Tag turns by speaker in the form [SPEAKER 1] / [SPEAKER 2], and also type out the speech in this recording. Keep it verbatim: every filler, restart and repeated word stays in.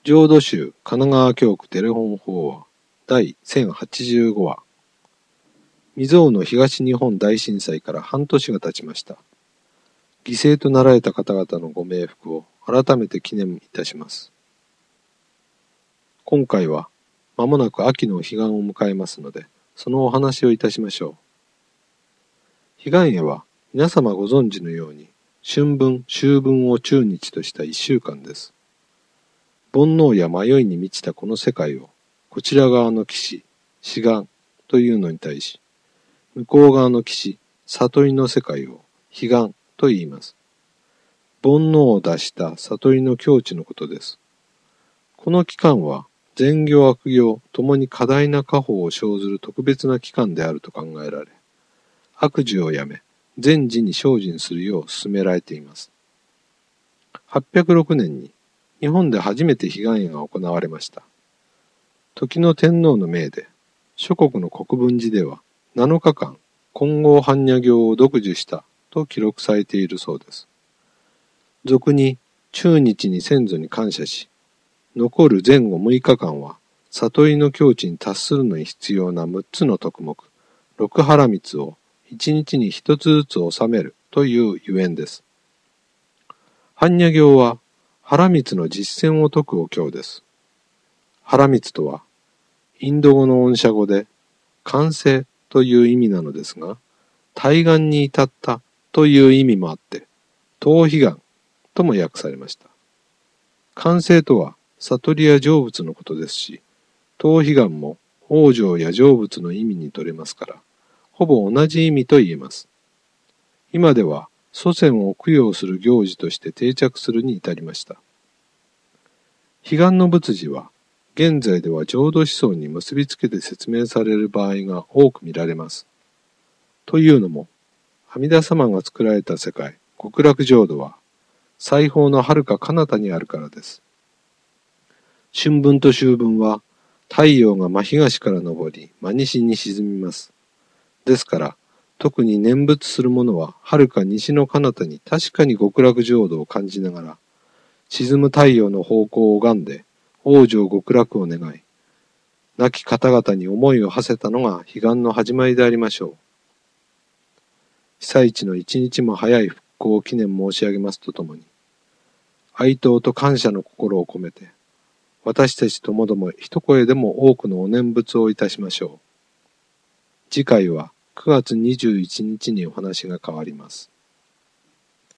[SPEAKER 1] 浄土宗神奈川教区テレフォン法話第せんはちじゅうごわ。未曾有の東日本大震災から半年が経ちました。犠牲となられた方々のご冥福を改めて記念いたします。今回は間もなく秋の彼岸を迎えますので、そのお話をいたしましょう。彼岸夜は皆様ご存知のように、春分、秋分を中日とした一週間です。煩悩や迷いに満ちたこの世界を、こちら側の岸、志願というのに対し、向こう側の岸、悟りの世界を彼岸と言います。煩悩を脱した悟りの境地のことです。この期間は、善行悪行ともに過大な果報を生ずる特別な期間であると考えられ、悪事をやめ、善事に精進するよう勧められています。はっぴゃくろくねんに日本で初めて彼岸夜が行われました。時の天皇の命で、諸国の国分寺ではなのかかん金剛般若経を読受したと記録されているそうです。俗に中日に先祖に感謝し、残る前後むいかかんは悟りの境地に達するのに必要なむっつの徳目、六波羅蜜を一日に一つずつ収めるというゆえんです。般若経は波羅蜜の実践を説くお経です。波羅蜜とは、インド語の音写語で、完成という意味なのですが、対岸に至ったという意味もあって、逃避願とも訳されました。完成とは、悟りや成仏のことですし、逃避願も往生や成仏の意味に取れますから、ほぼ同じ意味と言えます。今では祖先を供養する行事として定着するに至りました。彼岸の仏事は、現在では浄土思想に結びつけて説明される場合が多く見られます。というのも、阿弥陀様が作られた世界、極楽浄土は、西方の遥か彼方にあるからです。春分と秋分は、太陽が真東から昇り、真西に沈みます。ですから、特に念仏する者は、遥か西の彼方に確かに極楽浄土を感じながら、沈む太陽の方向を拝んで、往生極楽を願い、亡き方々に思いを馳せたのが彼岸の始まりでありましょう。被災地の一日も早い復興を記念申し上げますとともに、哀悼と感謝の心を込めて、私たちともども一声でも多くのお念仏をいたしましょう。次回はくがつにじゅういちにちにお話が変わります。